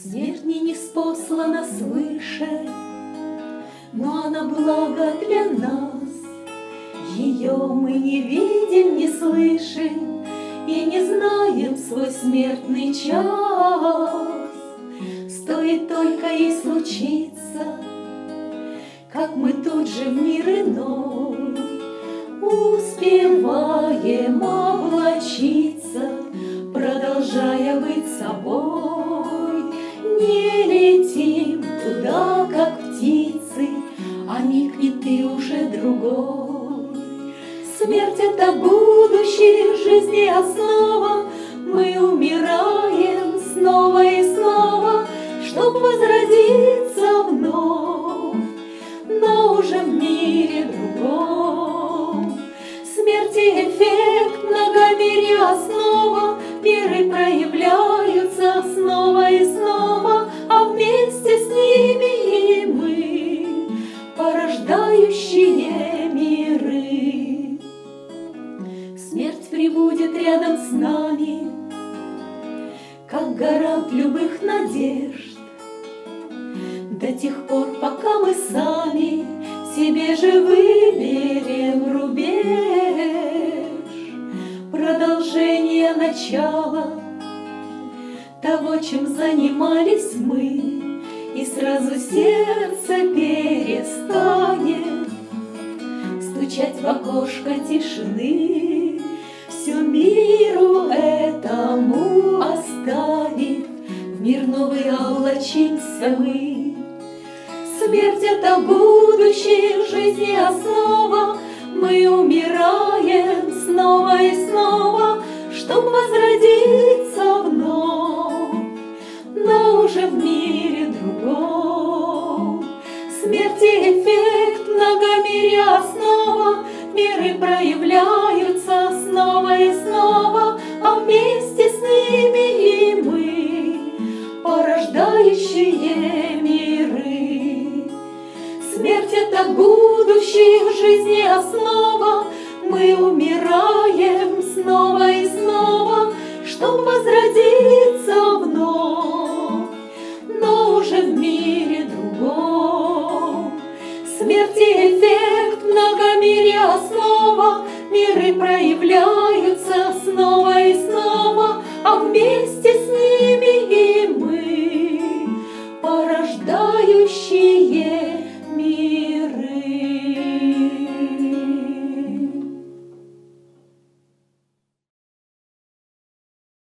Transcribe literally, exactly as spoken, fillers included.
Смерть не ниспослана свыше, но она благо для нас. Ее мы не видим, не слышим и не знаем свой смертный час. Стоит только ей случиться, как мы тут же в мир иной успеваем облачиться, продолжая быть собой. Не летим туда, как птицы, а миг не ты уже другой. Смерть — это будущее жизни основа. Мы умираем снова и снова, чтоб возродиться вновь, но уже в мире другом. Смерти эффект, многомирья основа. Миры проявляются снова и снова, а вместе с ними и мы, порождающие миры. Смерть прибудет рядом с нами, как гарант любых надежд, до тех пор, пока мы сами себе же выберем рубеж. Продолжение начала того, чем занимались мы, и сразу сердце перестанет стучать в окошко тишины. Всю миру этому оставив, в мир новый облачимся мы. Смерть — это будущее жизни основа. Мы умираем снова и снова, чтоб возродиться вновь, но уже в мире другом. Смерти эффект, многомирья основа. Миры проявляются снова и снова, а вместе с ними и мы, порождающие миры. Смерть — это будущее жизни основа. Мы умираем снова и снова, чтоб возродиться вновь, но уже в мире другом. Смерти эффект, многомирья основа. Миры проявляются снова и снова, а вместе с ними и мы, порождающие